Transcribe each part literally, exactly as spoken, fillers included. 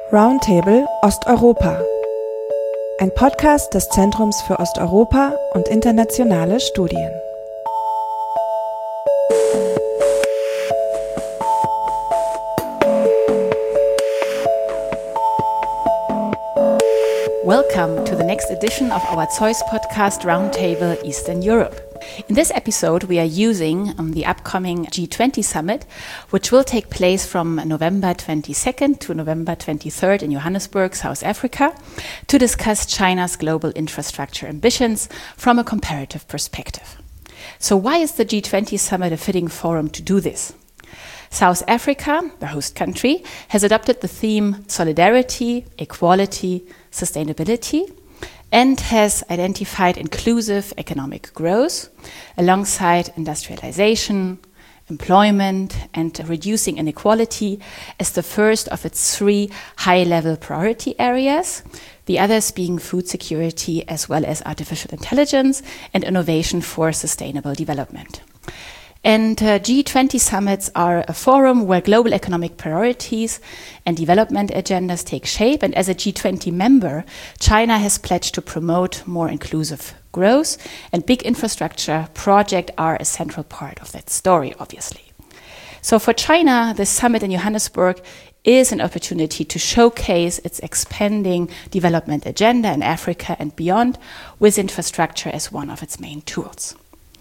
Roundtable Osteuropa. Ein Podcast des Zentrums für Osteuropa und internationale Studien. Welcome to the next edition of our Zeus podcast Roundtable Eastern Europe. In this episode, we are using um, the upcoming G twenty summit, which will take place from November twenty-second to November twenty-third in Johannesburg, South Africa, to discuss China's global infrastructure ambitions from a comparative perspective. So why is the G twenty summit a fitting forum to do this? South Africa, the host country, has adopted the theme solidarity, equality, sustainability, and has identified inclusive economic growth alongside industrialization, employment, and reducing inequality as the first of its three high-level priority areas, the others being food security as well as artificial intelligence and innovation for sustainable development. And uh, G twenty summits are a forum where global economic priorities and development agendas take shape. And as a G twenty member, China has pledged to promote more inclusive growth, and big infrastructure projects are a central part of that story, obviously. So for China, the summit in Johannesburg is an opportunity to showcase its expanding development agenda in Africa and beyond, with infrastructure as one of its main tools.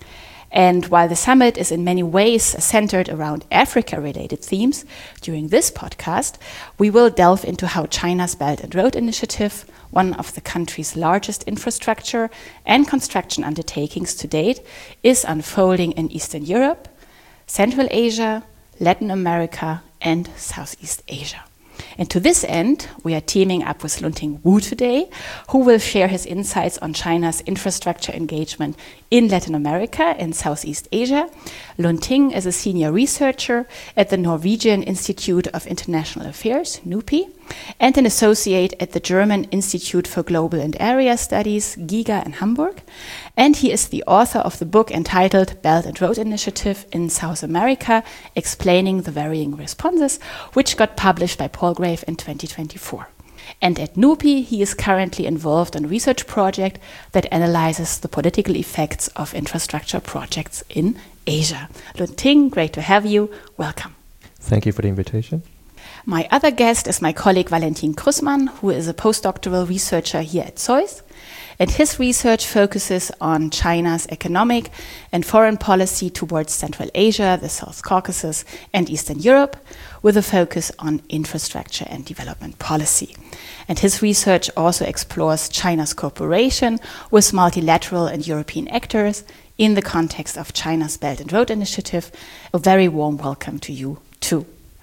And while the summit is in many ways centered around Africa-related themes, during this podcast, we will delve into how China's Belt and Road Initiative, one of the country's largest infrastructure and construction undertakings to date, is unfolding in Eastern Europe, Central Asia, Latin America, and Southeast Asia. And to this end, we are teaming up with Lunting Wu today, who will share his insights on China's infrastructure engagement in Latin America and Southeast Asia. Lunting is a senior researcher at the Norwegian Institute of International Affairs, NUPI, and an associate at the German Institute for Global and Area Studies, GIGA, in Hamburg. And he is the author of the book entitled Belt and Road Initiative in South America, Explaining the Varying Responses, which got published by Palgrave in twenty twenty-four. And at NUPI, he is currently involved in a research project that analyzes the political effects of infrastructure projects in Asia. Lunting, great to have you. Welcome. Thank you for the invitation. My other guest is my colleague Valentin Krusman, who is a postdoctoral researcher here at Zeus. And his research focuses on China's economic and foreign policy towards Central Asia, the South Caucasus, and Eastern Europe, with a focus on infrastructure and development policy. And his research also explores China's cooperation with multilateral and European actors in the context of China's Belt and Road Initiative. A very warm welcome to you too.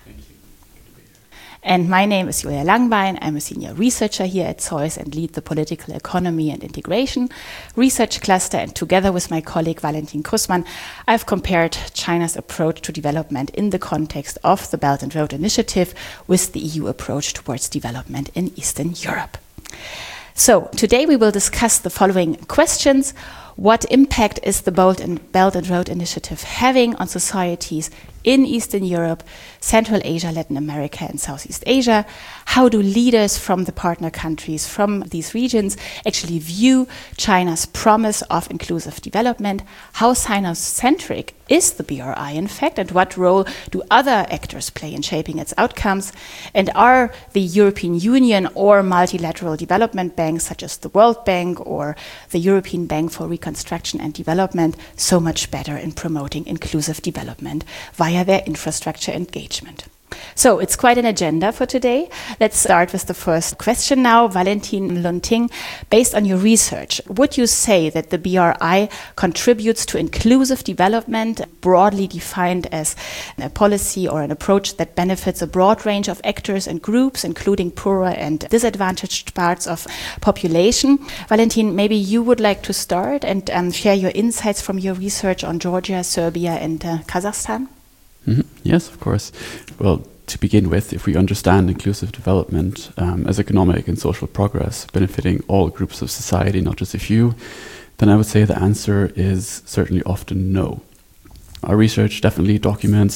And my name is Julia Langbein. I'm a senior researcher here at Zeus and lead the Political Economy and Integration Research Cluster. And together with my colleague Valentin Krusman, I've compared China's approach to development in the context of the Belt and Road Initiative with the E U approach towards development in Eastern Europe. So today we will discuss the following questions. What impact is the Belt and Road Initiative having on societies in Eastern Europe, Central Asia, Latin America, and Southeast Asia? How do leaders from the partner countries from these regions actually view China's promise of inclusive development? How Sino-centric is the B R I, in fact, and what role do other actors play in shaping its outcomes? And are the European Union or multilateral development banks, such as the World Bank or the European Bank for Reconstruction and Development, so much better in promoting inclusive development via their infrastructure engagement? So it's quite an agenda for today. Let's start with the first question now. Valentin Lunting, based on your research, would you say that the B R I contributes to inclusive development, broadly defined as a policy or an approach that benefits a broad range of actors and groups, including poorer and disadvantaged parts of population? Valentin, maybe you would like to start and um, share your insights from your research on Georgia, Serbia, and uh, Kazakhstan? Mm-hmm. Yes, of course. Well, to begin with, if we understand inclusive development um, as economic and social progress benefiting all groups of society, not just a few, then I would say the answer is certainly often no. Our research definitely documents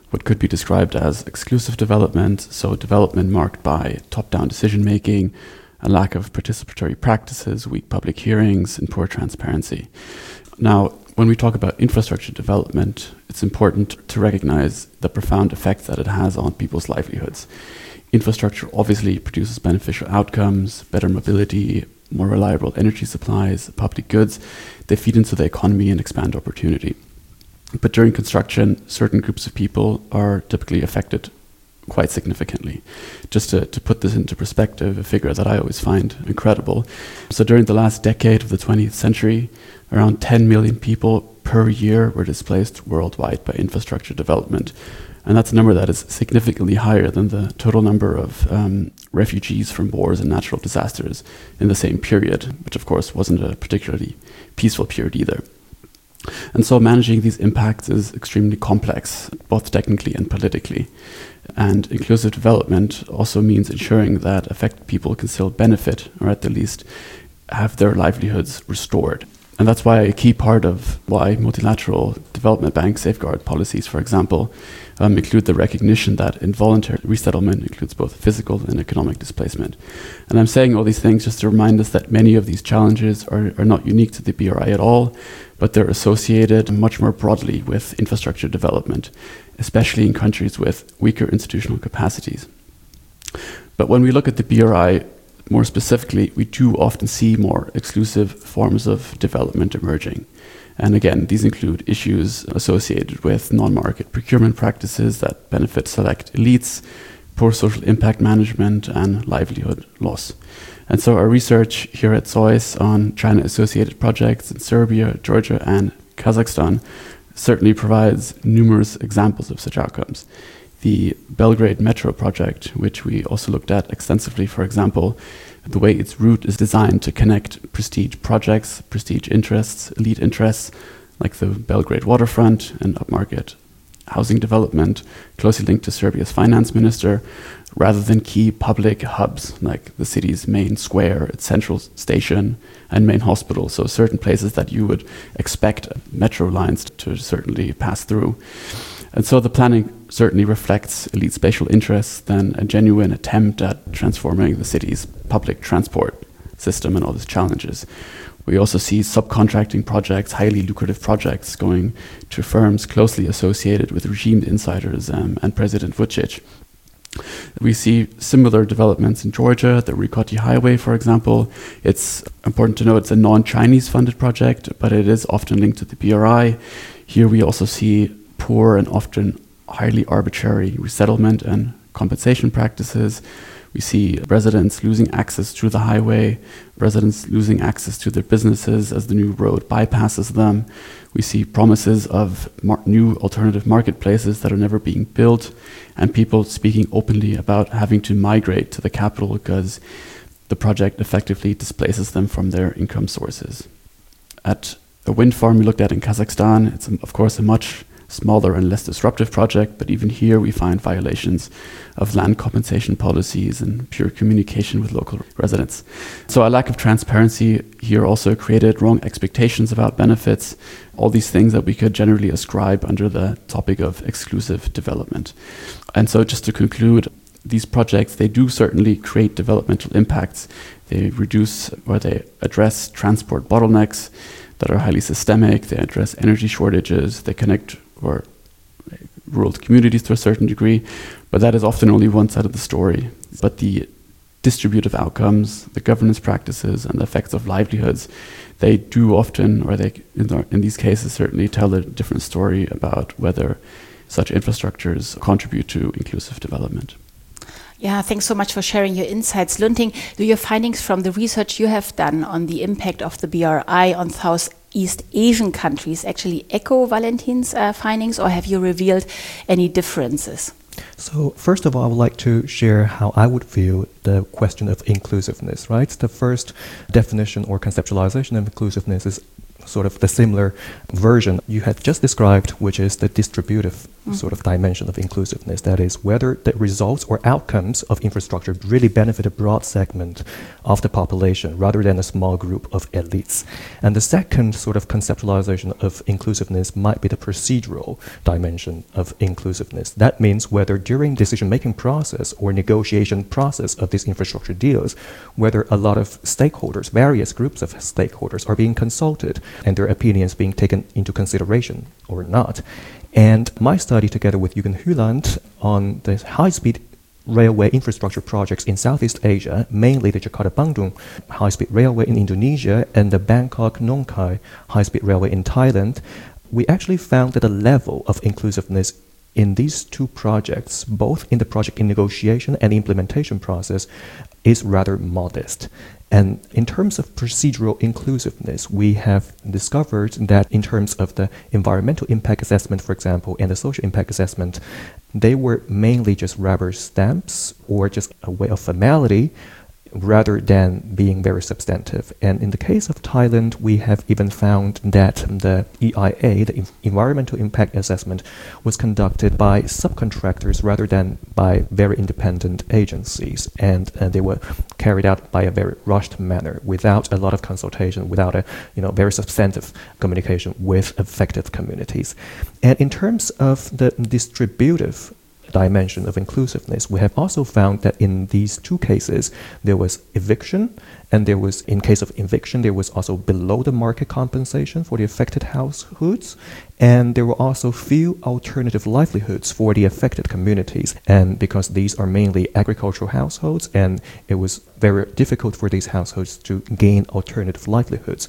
what could be described as exclusive development, so development marked by top-down decision-making, a lack of participatory practices, weak public hearings, and poor transparency. Now, when we talk about infrastructure development, it's important to recognize the profound effects that it has on people's livelihoods. Infrastructure obviously produces beneficial outcomes, better mobility, more reliable energy supplies, public goods. They feed into the economy and expand opportunity. But during construction, certain groups of people are typically affected quite significantly. Just to, to put this into perspective, a figure that I always find incredible. So during the last decade of the twentieth century, around ten million people per year were displaced worldwide by infrastructure development. And that's a number that is significantly higher than the total number of um, refugees from wars and natural disasters in the same period, which of course wasn't a particularly peaceful period either. And so managing these impacts is extremely complex, both technically and politically. And inclusive development also means ensuring that affected people can still benefit, or at the least have their livelihoods restored. And that's why a key part of why multilateral development bank safeguard policies, for example, um, include the recognition that involuntary resettlement includes both physical and economic displacement. And I'm saying all these things just to remind us that many of these challenges are, are not unique to the B R I at all, but they're associated much more broadly with infrastructure development, especially in countries with weaker institutional capacities. But when we look at the B R I, more specifically, we do often see more exclusive forms of development emerging. And again, these include issues associated with non-market procurement practices that benefit select elites, poor social impact management, and livelihood loss. And so our research here at S O I S on China-associated projects in Serbia, Georgia, and Kazakhstan certainly provides numerous examples of such outcomes. The Belgrade Metro project, which we also looked at extensively, for example, the way its route is designed to connect prestige projects, prestige interests, elite interests, like the Belgrade waterfront and upmarket housing development, closely linked to Serbia's finance minister, rather than key public hubs like the city's main square, its central station, and main hospital. So certain places that you would expect metro lines to certainly pass through. And so the planning certainly reflects elite spatial interests than a genuine attempt at transforming the city's public transport system and all its challenges. We also see subcontracting projects, highly lucrative projects, going to firms closely associated with regime insiders um, and President Vučić. We see similar developments in Georgia, the Rikoti Highway, for example. It's important to note it's a non-Chinese funded project, but it is often linked to the B R I. Here we also see poor and often highly arbitrary resettlement and compensation practices. We see residents losing access to the highway, residents losing access to their businesses as the new road bypasses them. We see promises of mar- new alternative marketplaces that are never being built, and people speaking openly about having to migrate to the capital because the project effectively displaces them from their income sources. At a wind farm we looked at in Kazakhstan, it's of course a much smaller and less disruptive project, but even here we find violations of land compensation policies and pure communication with local residents. So a lack of transparency here also created wrong expectations about benefits, all these things that we could generally ascribe under the topic of exclusive development. And so just to conclude, these projects, they do certainly create developmental impacts. They reduce or they address transport bottlenecks that are highly systemic. They address energy shortages. They connect or rural communities to a certain degree, but that is often only one side of the story. But the distributive outcomes, the governance practices, and the effects of livelihoods, they do often, or they, in, the, in these cases, certainly tell a different story about whether such infrastructures contribute to inclusive development. Yeah, thanks so much for sharing your insights. Lunting, do your findings from the research you have done on the impact of the B R I on Southeast Asian countries actually echo Valentin's uh, findings, or have you revealed any differences? So first of all, I would like to share how I would view the question of inclusiveness, right? The first definition or conceptualization of inclusiveness is sort of the similar version you had just described, which is the distributive mm. sort of dimension of inclusiveness. That is, whether the results or outcomes of infrastructure really benefit a broad segment of the population rather than a small group of elites. And the second sort of conceptualization of inclusiveness might be the procedural dimension of inclusiveness. That means whether during decision-making process or negotiation process of these infrastructure deals, whether a lot of stakeholders, various groups of stakeholders are being consulted and their opinions being taken into consideration or not. And my study together with Jürgen Hyland on the high-speed railway infrastructure projects in Southeast Asia, mainly the Jakarta-Bandung high-speed railway in Indonesia and the Bangkok-Nong Khai high-speed railway in Thailand, we actually found that the level of inclusiveness in these two projects, both in the project in negotiation and implementation process, is rather modest. And in terms of procedural inclusiveness, we have discovered that in terms of the environmental impact assessment, for example, and the social impact assessment, they were mainly just rubber stamps or just a way of formality rather than being very substantive. And in the case of Thailand, we have even found that the E I A, the Environmental Impact Assessment, was conducted by subcontractors rather than by very independent agencies. And uh, they were carried out by a very rushed manner, without a lot of consultation, without a you know very substantive communication with affected communities. And in terms of the distributive dimension of inclusiveness, we have also found that in these two cases, there was eviction, and there was, in case of eviction, there was also below the market compensation for the affected households, and there were also few alternative livelihoods for the affected communities. And because these are mainly agricultural households, and it was very difficult for these households to gain alternative livelihoods.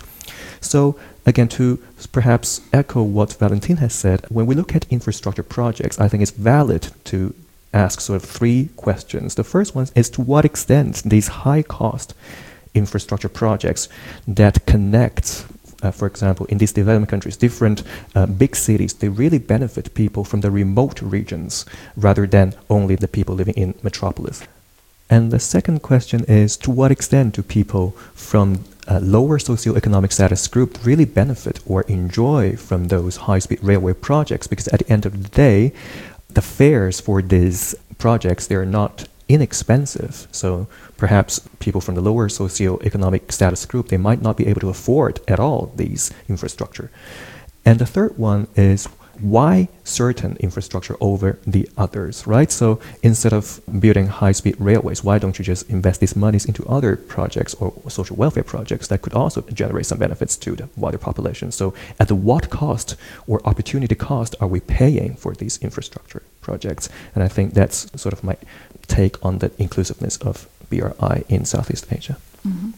So again, to perhaps echo what Valentin has said, when we look at infrastructure projects, I think it's valid to ask sort of three questions. The first one is, to what extent these high-cost infrastructure projects that connect, uh, for example, in these developing countries, different uh, big cities, they really benefit people from the remote regions rather than only the people living in metropolis. And the second question is, to what extent do people from a lower socioeconomic status group really benefit or enjoy from those high-speed railway projects? Because at the end of the day, the fares for these projects, they're not inexpensive. So perhaps people from the lower socioeconomic status group, they might not be able to afford at all these infrastructure. And the third one is, why certain infrastructure over the others, right? So instead of building high-speed railways, why don't you just invest these monies into other projects or social welfare projects that could also generate some benefits to the wider population? So at the what cost or opportunity cost are we paying for these infrastructure projects? And I think that's sort of my take on the inclusiveness of B R I in Southeast Asia. Mm-hmm.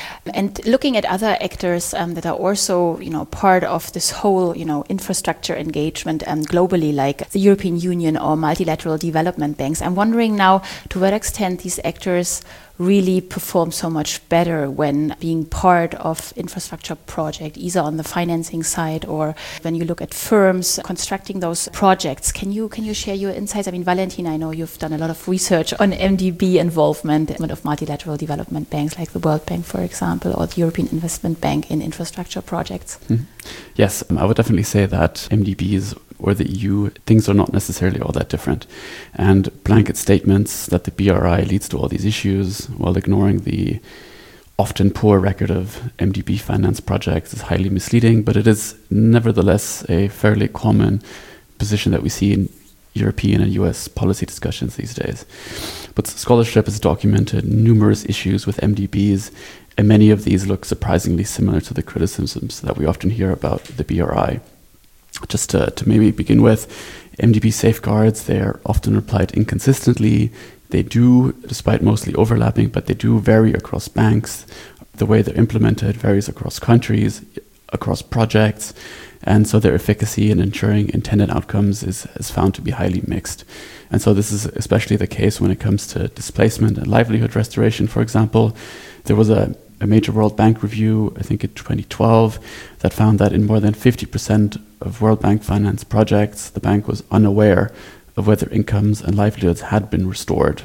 And looking at other actors um, that are also, you know, part of this whole, you know, infrastructure engagement um, globally, like the European Union or multilateral development banks, I'm wondering now to what extent these actors really perform so much better when being part of infrastructure project, either on the financing side or when you look at firms constructing those projects. Can you can you share your insights? I mean, Valentin, I know you've done a lot of research on M D B involvement of multilateral development banks like the World Bank, for example, or the European Investment Bank in infrastructure projects. Mm-hmm. Yes, um, I would definitely say that M D Bs or the E U, things are not necessarily all that different. And blanket statements that the B R I leads to all these issues while ignoring the often poor record of M D B finance projects is highly misleading, but it is nevertheless a fairly common position that we see in European and U S policy discussions these days. But scholarship has documented numerous issues with M D Bs, and many of these look surprisingly similar to the criticisms that we often hear about the B R I. Just to, to maybe begin with, M D B safeguards, they are often applied inconsistently. They do, despite mostly overlapping, but they do vary across banks. The way they're implemented varies across countries, across projects, and so their efficacy in ensuring intended outcomes is, is found to be highly mixed. And so this is especially the case when it comes to displacement and livelihood restoration, for example. There was a A major World Bank review, I think in twenty twelve, that found that in more than fifty percent of World Bank finance projects, the bank was unaware of whether incomes and livelihoods had been restored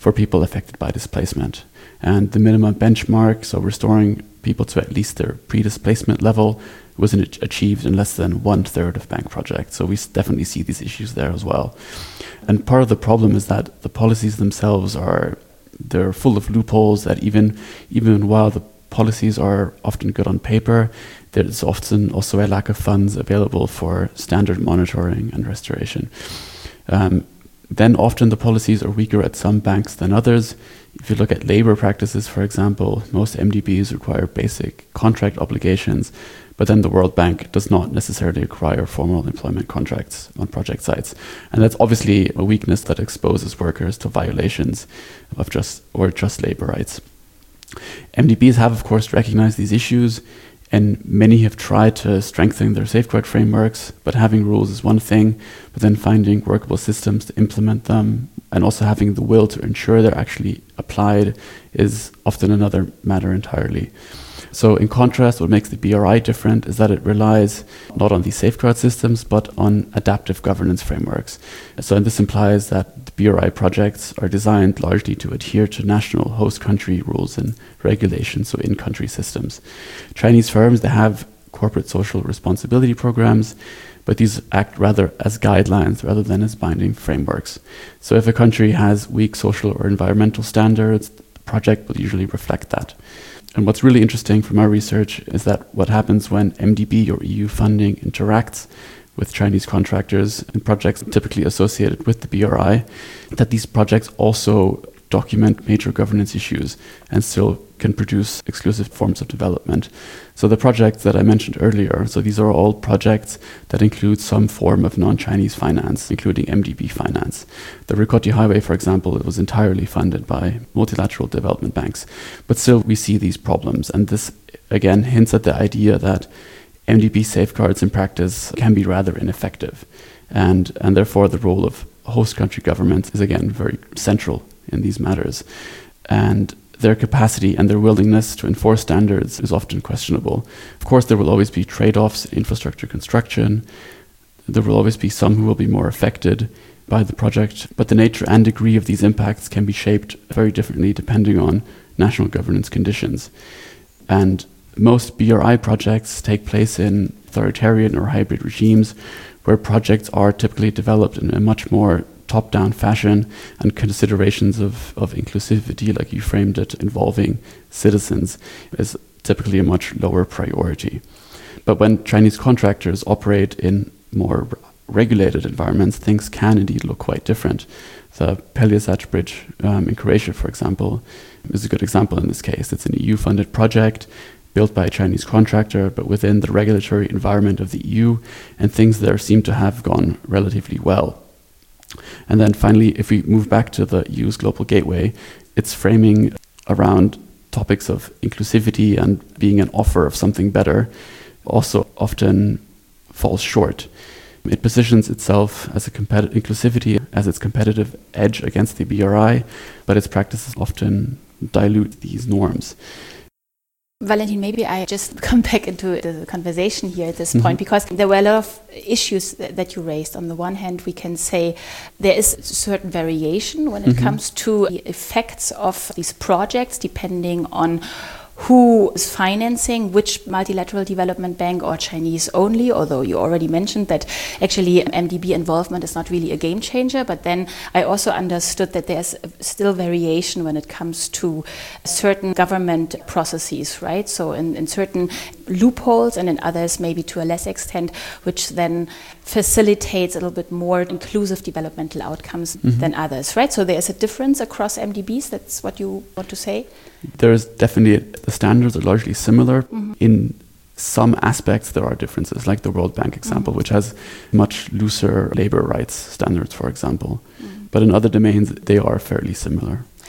for people affected by displacement. And the minimum benchmark, so restoring people to at least their pre-displacement level, wasn't achieved in less than one third of bank projects. So we definitely see these issues there as well. And part of the problem is that the policies themselves are, they're full of loopholes that even, even while the policies are often good on paper, there's often also a lack of funds available for standard monitoring and restoration. Um, then often the policies are weaker at some banks than others. If you look at labor practices, for example, most M D Bs require basic contract obligations, but then the World Bank does not necessarily require formal employment contracts on project sites. And that's obviously a weakness that exposes workers to violations of just or just labor rights. M D Bs have, of course, recognized these issues, and many have tried to strengthen their safeguard frameworks, but having rules is one thing, but then finding workable systems to implement them and also having the will to ensure they're actually applied is often another matter entirely. So in contrast, what makes the B R I different is that it relies not on these safeguard systems, but on adaptive governance frameworks. So and this implies that the B R I projects are designed largely to adhere to national host country rules and regulations, so in-country systems. Chinese firms, they have corporate social responsibility programs, but these act rather as guidelines rather than as binding frameworks. So if a country has weak social or environmental standards, the project will usually reflect that. And what's really interesting from our research is that what happens when M D B or E U funding interacts with Chinese contractors and projects typically associated with the B R I, that these projects also document major governance issues and still can produce exclusive forms of development. So the projects that I mentioned earlier, so these are all projects that include some form of non-Chinese finance, including M D B finance. The Rikoti Highway, for example, it was entirely funded by multilateral development banks. But still, we see these problems. And this, again, hints at the idea that M D B safeguards in practice can be rather ineffective. And, and therefore, the role of host country governments is, again, very central in these matters. And their capacity and their willingness to enforce standards is often questionable. Of course, there will always be trade-offs in infrastructure construction. There will always be some who will be more affected by the project, but the nature and degree of these impacts can be shaped very differently depending on national governance conditions. And most B R I projects take place in authoritarian or hybrid regimes where projects are typically developed in a much more top-down fashion, and considerations of, of inclusivity, like you framed it, involving citizens, is typically a much lower priority. But when Chinese contractors operate in more regulated environments, things can indeed look quite different. The Pelješac Bridge um, in Croatia, for example, is a good example in this case. It's an E U-funded project built by a Chinese contractor, but within the regulatory environment of the E U, and things there seem to have gone relatively well. And then finally, if we move back to the E U's Global Gateway, its framing around topics of inclusivity and being an offer of something better also often falls short. It positions itself as a competitive inclusivity as its competitive edge against the B R I, but its practices often dilute these norms. Valentin, maybe I just come back into the conversation here at this Mm-hmm. point, because there were a lot of issues that, that you raised. On the one hand, we can say there is certain variation when it Mm-hmm. comes to the effects of these projects, depending on who is financing which multilateral development bank or Chinese only, although you already mentioned that actually M D B involvement is not really a game changer. But then I also understood that there's still variation when it comes to certain government processes, right? So in, in certain loopholes and in others maybe to a less extent, which then facilitates a little bit more inclusive developmental outcomes Mm-hmm. than others, right? So there's a difference across M D Bs, that's what you want to say? There's definitely, the standards are largely similar. Mm-hmm. In some aspects, there are differences, like the World Bank example, Mm-hmm. which has much looser labor rights standards, for example. Mm-hmm. But in other domains, they are fairly similar.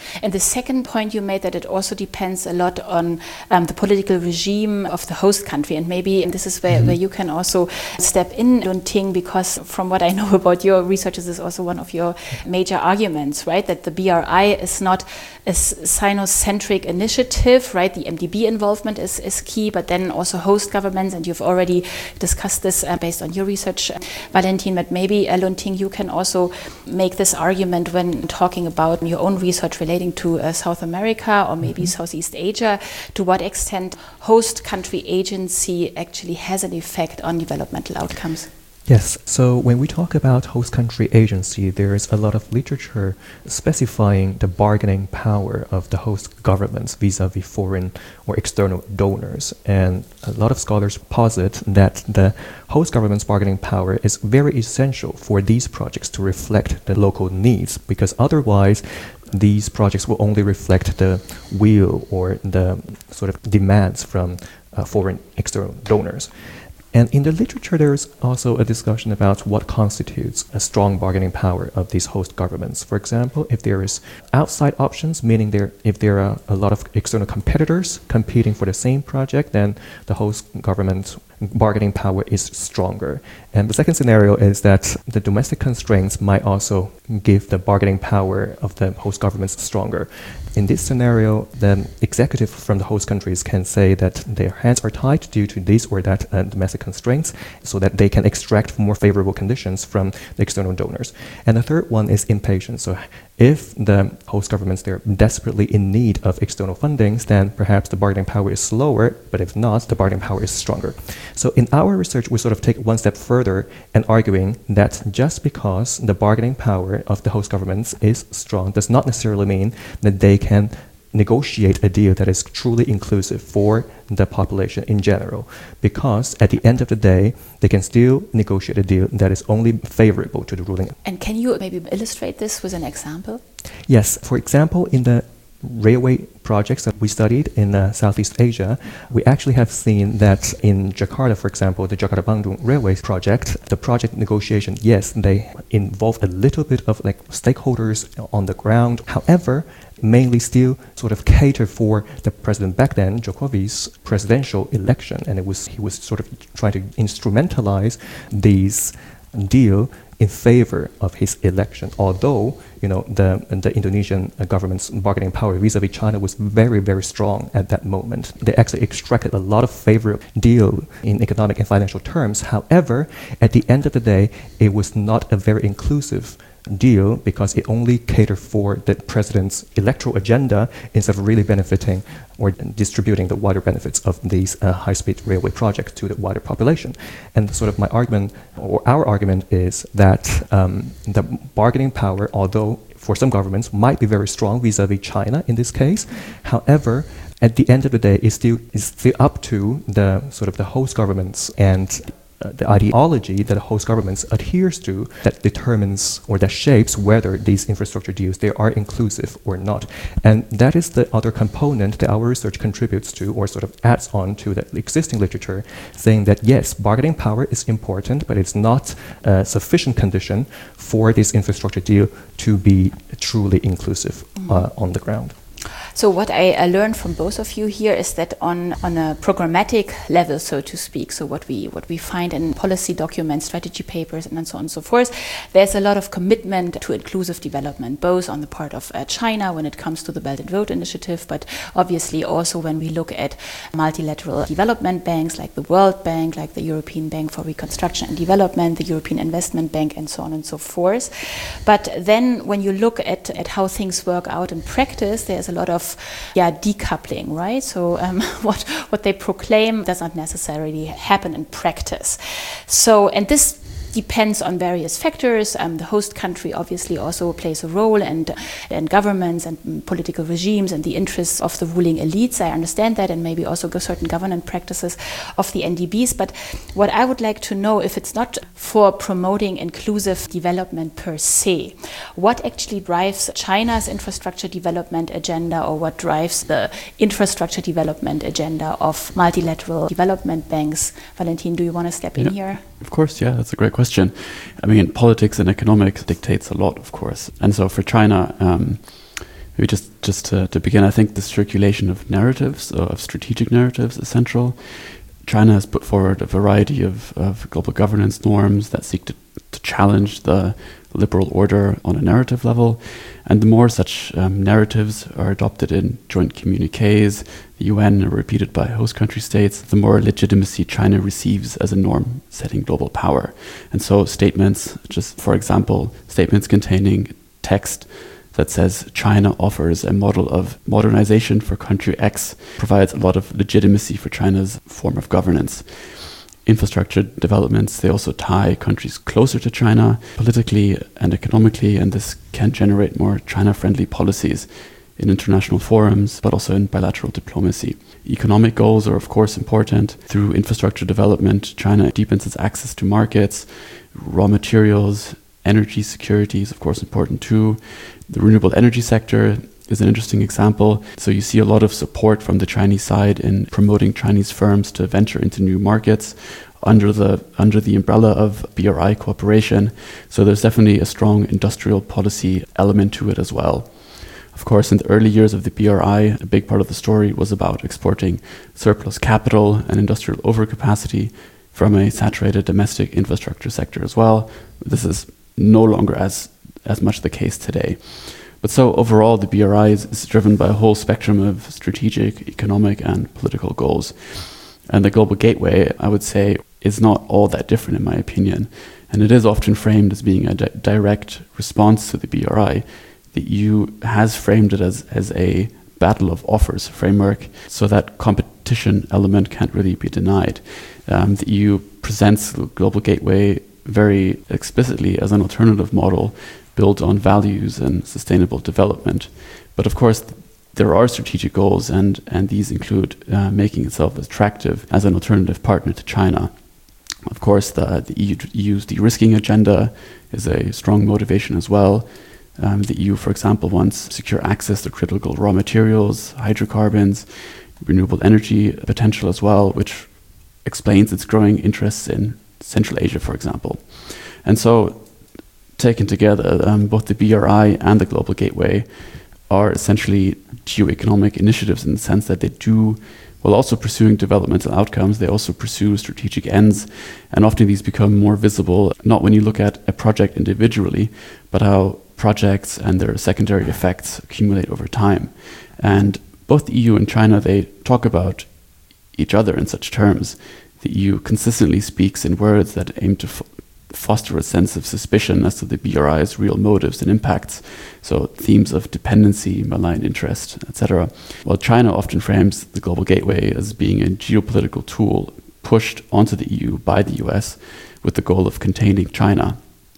And the second point you made, that it also depends a lot on um, the political regime of the host country. And maybe and this is where, mm-hmm. where you can also step in, Lun Ting, because from what I know about your research, this is also one of your major arguments, right? That the B R I is not a Sino-centric initiative, right? The M D B involvement is, is key, but then also host governments, and you've already discussed this uh, based on your research, uh, Valentin, but maybe, uh, Lun Ting, you can also make this argument when talking about your own research relating to uh, South America or maybe mm-hmm. Southeast Asia, to what extent host country agency actually has an effect on developmental outcomes. Yes, so when we talk about host country agency, there is a lot of literature specifying the bargaining power of the host governments vis-a-vis foreign or external donors. And a lot of scholars posit that the host government's bargaining power is very essential for these projects to reflect the local needs, because otherwise these projects will only reflect the will or the sort of demands from uh, foreign external donors. And in the literature, there is also a discussion about what constitutes a strong bargaining power of these host governments. For example, if there is outside options, meaning there if there are a lot of external competitors competing for the same project, then the host government bargaining power is stronger. And the second scenario is that the domestic constraints might also give the bargaining power of the host governments stronger. In this scenario, the executive from the host countries can say that their hands are tied due to this or that uh, domestic constraints, so that they can extract more favorable conditions from the external donors. And the third one is impatience. So if the host governments, they're desperately in need of external fundings, then perhaps the bargaining power is slower, but if not, the bargaining power is stronger. So in our research, we sort of take one step further and arguing that just because the bargaining power of the host governments is strong does not necessarily mean that they can negotiate a deal that is truly inclusive for the population in general, because at the end of the day, they can still negotiate a deal that is only favorable to the ruling. And can you maybe illustrate this with an example? Yes. For example, in the railway projects that we studied in uh, Southeast Asia, we actually have seen that in Jakarta, for example, the Jakarta-Bandung Railway project, the project negotiation, yes, they involve a little bit of like stakeholders on the ground. However, mainly still sort of cater for the president back then, Jokowi's presidential election, and it was he was sort of trying to instrumentalize these deal in favor of his election. Although, you know, the the Indonesian government's bargaining power vis-a-vis China was very, very strong at that moment. They actually extracted a lot of favorable deal in economic and financial terms. However, at the end of the day, it was not a very inclusive deal because it only catered for the president's electoral agenda instead of really benefiting or distributing the wider benefits of these uh, high-speed railway projects to the wider population. And sort of my argument, or our argument, is that um, the bargaining power, although for some governments might be very strong vis-a-vis China in this case, however, at the end of the day, it's still, it's still up to the sort of the host governments and Uh, the ideology that a host governments adheres to that determines or that shapes whether these infrastructure deals, they are inclusive or not. And that is the other component that our research contributes to or sort of adds on to the existing literature, saying that yes, bargaining power is important, but it's not a sufficient condition for this infrastructure deal to be truly inclusive uh, on the ground. So what I, I learned from both of you here is that on, on a programmatic level, so to speak, so what we what we find in policy documents, strategy papers, and so on and so forth, there's a lot of commitment to inclusive development, both on the part of uh, China when it comes to the Belt and Road Initiative, but obviously also when we look at multilateral development banks like the World Bank, like the European Bank for Reconstruction and Development, the European Investment Bank, and so on and so forth. But then when you look at, at how things work out in practice, there's a lot of yeah, decoupling, right? So um, what what they proclaim does not necessarily happen in practice. So, and this depends on various factors. Um, the host country obviously also plays a role, and and governments and political regimes and the interests of the ruling elites. I understand that, and maybe also certain governance practices of the N D Bs. But what I would like to know, if it's not for promoting inclusive development per se, what actually drives China's infrastructure development agenda, or what drives the infrastructure development agenda of multilateral development banks? Valentin, do you want to step in yeah, here? Of course, yeah, that's a great question. I mean, politics and economics dictates a lot, of course. And so for China, um, Maybe just, just to, to begin, I think the circulation of narratives, uh, of strategic narratives, is central. China has put forward a variety of, of global governance norms that seek to, to challenge the liberal order on a narrative level. And the more such um, narratives are adopted in joint communiques, the U N, are repeated by host country states, the more legitimacy China receives as a norm-setting global power. And so statements, just for example, statements containing text that says China offers a model of modernization for country X provides a lot of legitimacy for China's form of governance. Infrastructure developments, they also tie countries closer to China politically and economically, and this can generate more China-friendly policies in international forums, but also in bilateral diplomacy. Economic goals are, of course, important. Through infrastructure development, China deepens its access to markets, raw materials, energy security is, of course, important too. The renewable energy sector is an interesting example. So you see a lot of support from the Chinese side in promoting Chinese firms to venture into new markets under the under the umbrella of B R I cooperation. So there's definitely a strong industrial policy element to it as well. Of course, in the early years of the B R I, a big part of the story was about exporting surplus capital and industrial overcapacity from a saturated domestic infrastructure sector as well. This is no longer as as much the case today. But so overall, the B R I is, is driven by a whole spectrum of strategic, economic, and political goals. And the Global Gateway, I would say, is not all that different in my opinion. And it is often framed as being a di- direct response to the B R I. The E U has framed it as, as a battle of offers framework, so that competition element can't really be denied. Um, the E U presents the Global Gateway very explicitly as an alternative model built on values and sustainable development. But of course, th- there are strategic goals, and, and these include uh, making itself attractive as an alternative partner to China. Of course, the, the E U's de-risking agenda is a strong motivation as well. Um, the E U, for example, wants secure access to critical raw materials, hydrocarbons, renewable energy potential as well, which explains its growing interests in Central Asia, for example. And so, taken together, um, both the B R I and the Global Gateway are essentially geo-economic initiatives in the sense that they do, while also pursuing developmental outcomes, they also pursue strategic ends. And often these become more visible, not when you look at a project individually, but how projects and their secondary effects accumulate over time. And both the E U and China, they talk about each other in such terms. The E U consistently speaks in words that aim to f- foster a sense of suspicion as to the B R I's real motives and impacts. So themes of dependency, malign interest, et cetera. While China often frames the Global Gateway as being a geopolitical tool pushed onto the E U by the U S with the goal of containing China.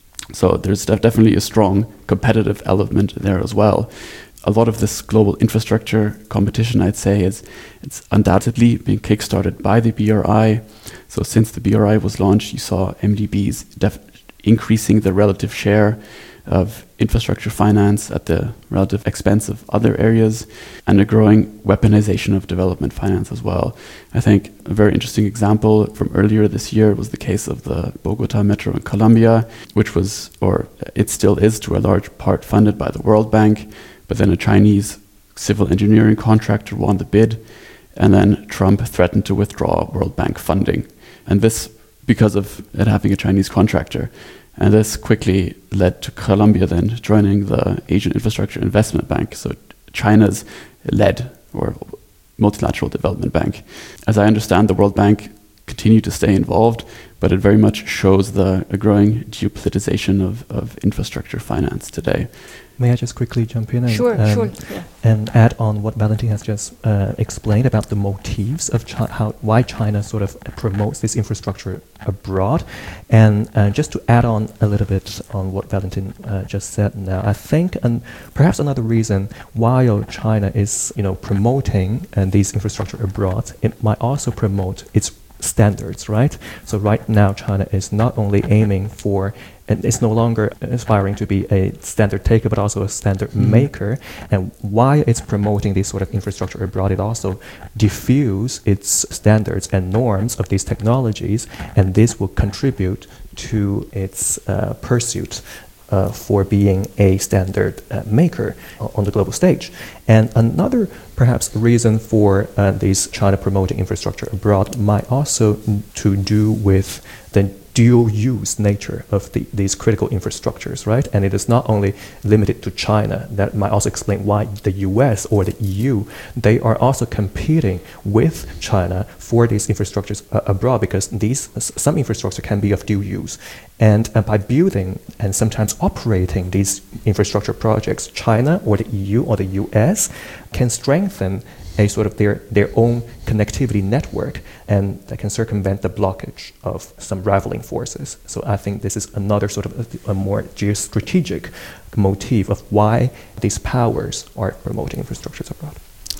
So there's def- definitely a strong competitive element there as well. A lot of this global infrastructure competition, I'd say, is it's undoubtedly being kickstarted by the B R I. So since the B R I was launched, you saw M D Bs def- increasing the relative share of infrastructure finance at the relative expense of other areas, and a growing weaponization of development finance as well. I think a very interesting example from earlier this year was the case of the Bogota Metro in Colombia, which was, or it still is to a large part, funded by the World Bank. But then a Chinese civil engineering contractor won the bid, and then Trump threatened to withdraw World Bank funding. And this because of it having a Chinese contractor. And this quickly led to Colombia then joining the Asian Infrastructure Investment Bank, so China's led or multilateral development bank. As I understand, the World Bank continued to stay involved, but it very much shows the a growing geopolitization of, of infrastructure finance today. May I just quickly jump in and, sure, um, sure, yeah. and add on what Valentin has just uh, explained about the motives of Chi- how why China sort of promotes this infrastructure abroad, and uh, just to add on a little bit on what Valentin uh, just said. Now, I think, and perhaps another reason while China is you know promoting uh, these infrastructure abroad, it might also promote its standards, right? So right now, China is not only aiming for, and it's no longer aspiring to be a standard taker, but also a standard mm-hmm. maker. And while it's promoting this sort of infrastructure abroad, it also diffuse its standards and norms of these technologies, and this will contribute to its uh, pursuit uh, for being a standard uh, maker on the global stage. And another perhaps reason for uh, this China promoting infrastructure abroad might also to do with the dual-use nature of the, these critical infrastructures, right? And it is not only limited to China. That might also explain why the U S or the E U, they are also competing with China for these infrastructures uh, abroad, because these some infrastructure can be of dual use. And uh, by building and sometimes operating these infrastructure projects, China or the E U or the U S can strengthen a sort of their, their own connectivity network, and that can circumvent the blockage of some rivaling forces. So I think this is another sort of a, a more geostrategic motif of why these powers are promoting infrastructures abroad.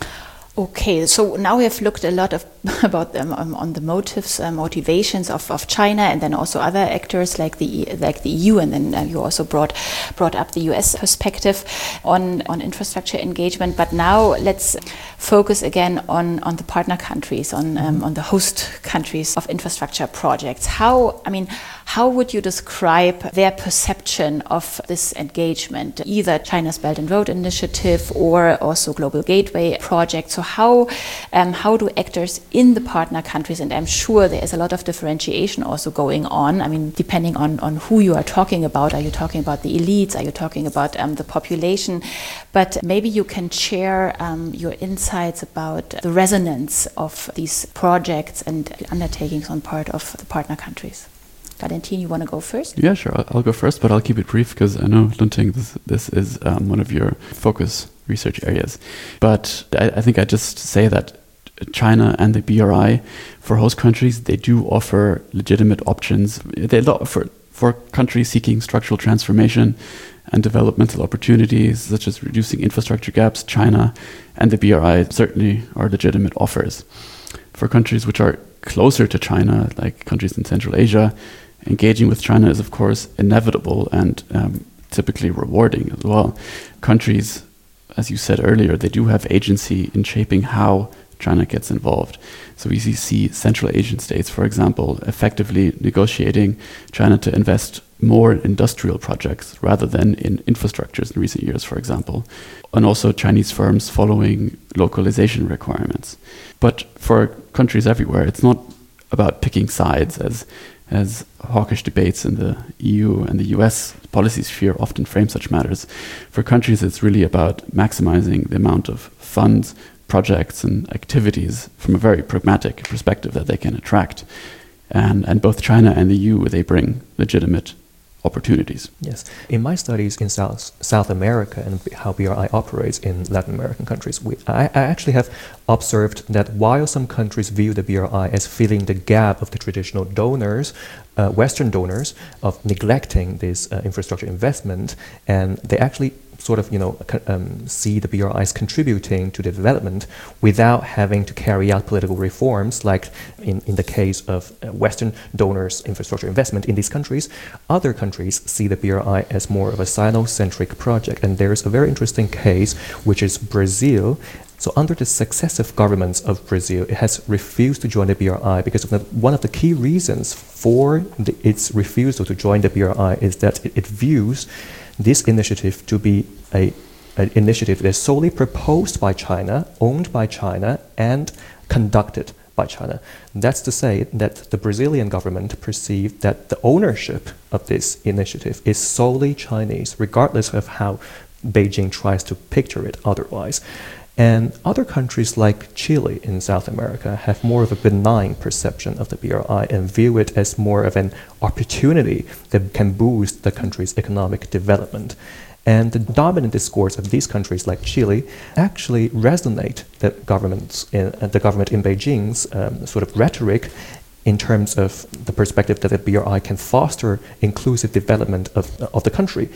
Okay, so now we have looked a lot of about them um, on the motives, uh, motivations of, of China, and then also other actors like the like the E U, and then uh, you also brought brought up the U S perspective on on infrastructure engagement. But now let's focus again on on the partner countries, on um, on the host countries of infrastructure projects. How I mean, how would you describe their perception of this engagement, either China's Belt and Road Initiative or also Global Gateway project? So how um, how do actors in the partner countries, and I'm sure there is a lot of differentiation also going on, I mean, depending on, on who you are talking about. Are you talking about the elites? Are you talking about um, the population? But maybe you can share um, your insights about the resonance of these projects and undertakings on part of the partner countries. Valentin, you want to go first? Yeah, sure. I'll, I'll go first, but I'll keep it brief because I know, Lunting, this, this is um, one of your focus research areas. But I, I think I just say that China and the B R I, for host countries, they do offer legitimate options. They offer for countries seeking structural transformation and developmental opportunities, such as reducing infrastructure gaps. China and the B R I certainly are legitimate offers. For countries which are closer to China, like countries in Central Asia, engaging with China is, of course, inevitable and um, typically rewarding as well. Countries, as you said earlier, they do have agency in shaping how China gets involved. So we see Central Asian states, for example, effectively negotiating China to invest more in industrial projects rather than in infrastructures in recent years, for example. And also Chinese firms following localization requirements. But for countries everywhere, it's not about picking sides as as hawkish debates in the E U and the U S policy sphere often frame such matters. For countries, it's really about maximizing the amount of funds, projects and activities from a very pragmatic perspective that they can attract. And, and both China and the E U, they bring legitimate opportunities. Yes. In my studies in South South America and how B R I operates in Latin American countries, we, I, I actually have observed that while some countries view the B R I as filling the gap of the traditional donors, uh, Western donors, of neglecting this uh, infrastructure investment, and they actually sort of, you know, um, see the B R Is contributing to the development without having to carry out political reforms, like in, in the case of uh, Western donors' infrastructure investment in these countries. Other countries see the B R I as more of a Sino-centric project, and there's a very interesting case, which is Brazil. So under the successive governments of Brazil, it has refused to join the B R I because of the, one of the key reasons for the, its refusal to join the B R I is that it, it views this initiative to be a, an initiative that is solely proposed by China, owned by China, and conducted by China. That's to say that the Brazilian government perceived that the ownership of this initiative is solely Chinese, regardless of how Beijing tries to picture it otherwise. And other countries like Chile in South America have more of a benign perception of the B R I and view it as more of an opportunity that can boost the country's economic development. And the dominant discourse of these countries like Chile actually resonate the governments in, uh, the government in Beijing's um, sort of rhetoric in terms of the perspective that the B R I can foster inclusive development of, of the country.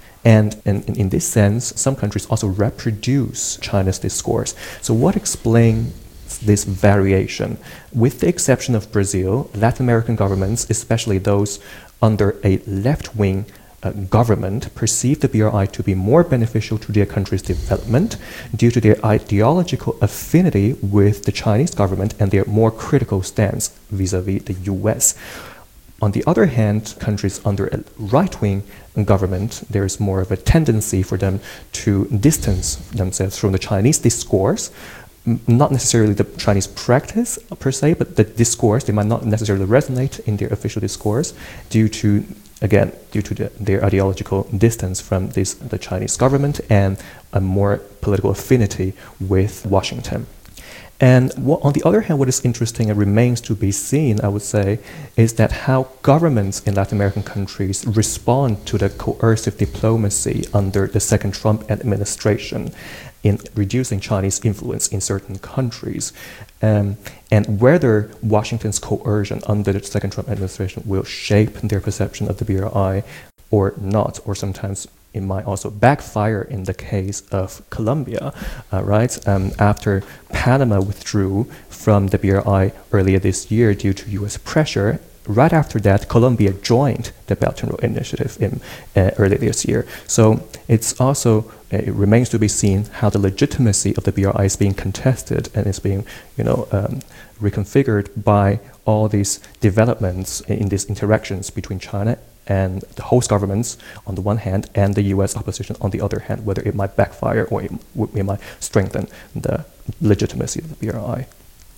And in, in this sense, some countries also reproduce China's discourse. So what explains this variation? With the exception of Brazil, Latin American governments, especially those under a left-wing uh, government, perceive the B R I to be more beneficial to their country's development due to their ideological affinity with the Chinese government and their more critical stance vis-a-vis the U S. On the other hand, countries under a right-wing government, there's more of a tendency for them to distance themselves from the Chinese discourse, not necessarily the Chinese practice per se, but the discourse. They might not necessarily resonate in their official discourse due to, again, due to the, their ideological distance from this, the Chinese government and a more political affinity with Washington. And what, on the other hand, what is interesting and remains to be seen, I would say, is that how governments in Latin American countries respond to the coercive diplomacy under the second Trump administration in reducing Chinese influence in certain countries, um, and whether Washington's coercion under the second Trump administration will shape their perception of the B R I or not, or sometimes it might also backfire in the case of Colombia, uh, right? Um, after Panama withdrew from the B R I earlier this year due to U S pressure, right after that, Colombia joined the Belt and Road Initiative in uh, earlier this year. So it's also, uh, it remains to be seen how the legitimacy of the B R I is being contested and is being, you know, um, reconfigured by all these developments in, in these interactions between China and the host governments on the one hand and the U S opposition on the other hand, whether it might backfire or it, it might strengthen the legitimacy of the B R I.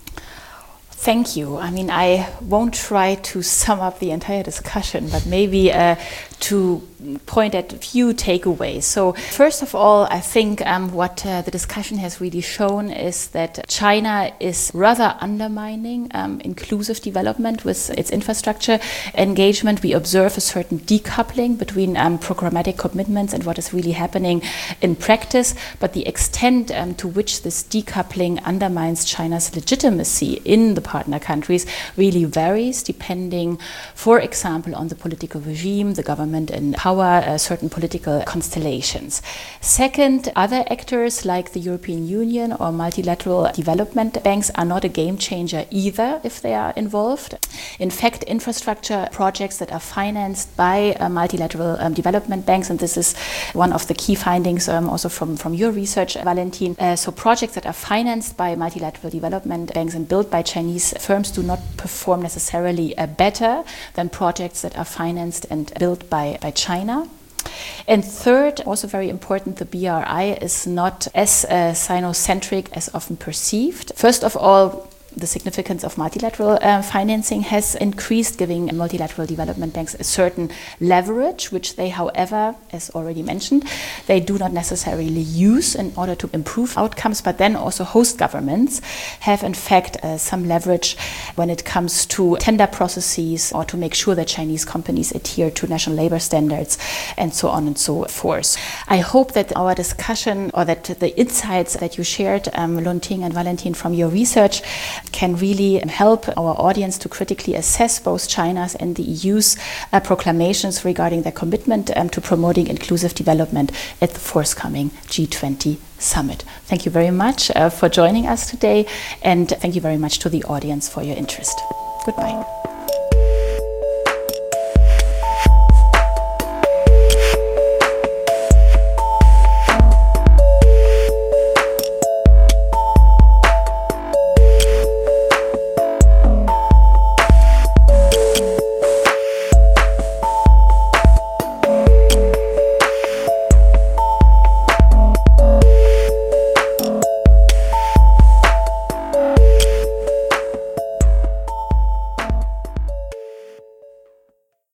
Thank you. I mean, I won't try to sum up the entire discussion, but maybe uh, to point at a few takeaways. So first of all, I think um, what uh, the discussion has really shown is that China is rather undermining um, inclusive development with its infrastructure engagement. We observe a certain decoupling between um, programmatic commitments and what is really happening in practice, but the extent um, to which this decoupling undermines China's legitimacy in the partner countries really varies depending, for example, on the political regime, the government in power, uh, certain political constellations. Second, other actors like the European Union or multilateral development banks are not a game changer either if they are involved. In fact, infrastructure projects that are financed by uh, multilateral um, development banks, and this is one of the key findings um, also from, from your research, Valentin, uh, so projects that are financed by multilateral development banks and built by Chinese firms do not perform necessarily uh, better than projects that are financed and built by, by China. And third, also very important, the B R I is not as uh, Sinocentric as often perceived. First of all, the significance of multilateral uh, financing has increased, giving multilateral development banks a certain leverage, which they, however, as already mentioned, they do not necessarily use in order to improve outcomes. But then also host governments have, in fact, uh, some leverage when it comes to tender processes or to make sure that Chinese companies adhere to national labor standards and so on and so forth. I hope that our discussion or that the insights that you shared, um, Lun Ting and Valentin, from your research can really help our audience to critically assess both China's and the E U's uh, proclamations regarding their commitment um, to promoting inclusive development at the forthcoming G twenty summit. Thank you very much uh, for joining us today, and thank you very much to the audience for your interest. Goodbye.